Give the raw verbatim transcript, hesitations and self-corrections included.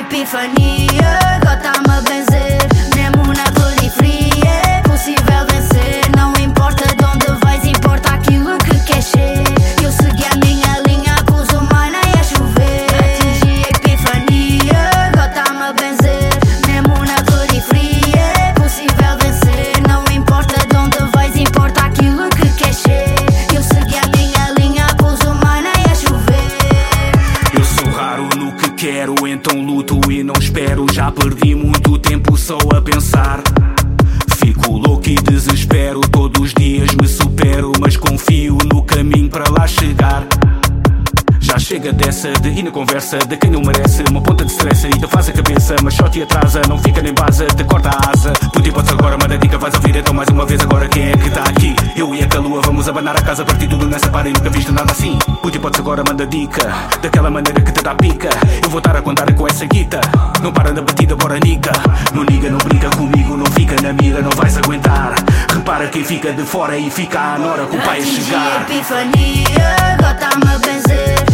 epifania, agora tá-me a benzer. Mesmo na periferia é possível vencer. Não importa de onde vais, importa aquilo que queres ser. Eu segui a minha linha, pus o mar nem a chover. Atingi a epifania, agora tá-me a benzer. Mesmo na periferia é possível vencer. Não importa de onde vais, importa aquilo que queres ser. Eu segui a minha linha, pus o mar nem a chover. Eu sou raro no que quero, então luto e não espero. Já perdi muito tempo só a pensar. Fico louco e desespero, todos os dias me supero, mas confio no caminho para lá chegar. Já chega dessa de ir na conversa de quem não merece. Uma ponta de stress e te faz a cabeça, mas só te atrasa, não fica nem base, te corta a asa. Puto e podes agora, manda dica, vais ouvir então mais uma vez agora. Quem é que tá aqui? Eu e a Calua, vamos abanar a casa, partir tudo nessa para e nunca viste nada assim. Puto e podes agora, manda dica, daquela maneira que te dá pica. Eu vou estar a contar com essa guita, não para na batida, bora nica. Não liga, não brinca comigo, não fica na mira, não vais aguentar. Repara quem fica de fora e fica à nora com o pai a chegar. Atingi a epifania, agora tá-me a benzer.